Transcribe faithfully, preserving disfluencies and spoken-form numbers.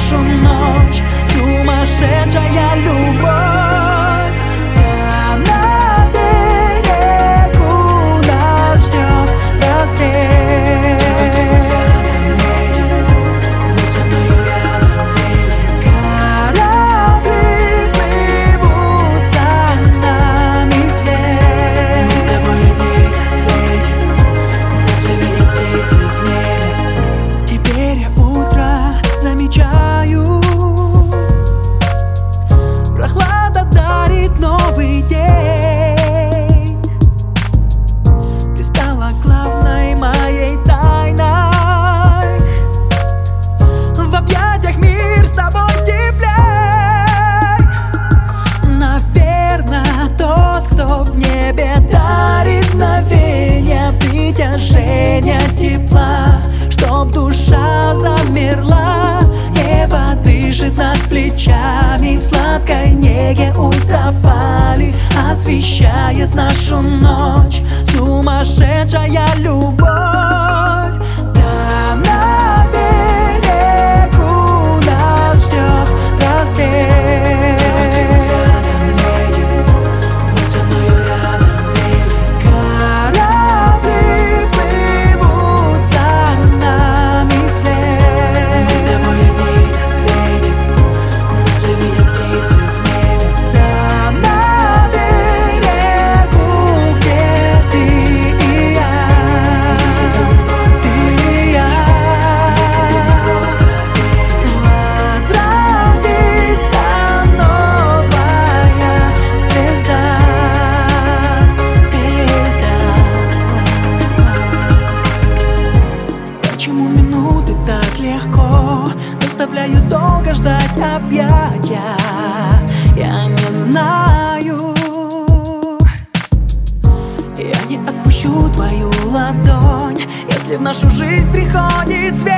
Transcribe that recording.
нашу ночь, сумасшедшая любовь. Там на берегу нас ждет рассвет. Корабли плывут за нами вслед. Мы с тобой одни на свете, нас увидят птицы в небе. Теперь я утро замечаю, прохлада дарит новый день. Ты стала главной моей тайной, в объятиях мир с тобой теплей. Наверно, тот, кто в небе дарит мгновенья притяжения тепла, чтоб душа замерла. Небо дышит над плечами, в сладкой неге утопали, освещает нашу ночь сумасшедшая любовь. Там на берегу нас ждет рассвет. Корабли плывут за нами вслед. Мы с тобой одни на свете, нас увидят птицы в небе. Там на берегу, где ты и я, ты и я, возродится новая звезда, звезда. Почему минуты так легко заставляют долго ждать объятия? Я не знаю. Я не отпущу твою ладонь, если в нашу жизнь приходит свет.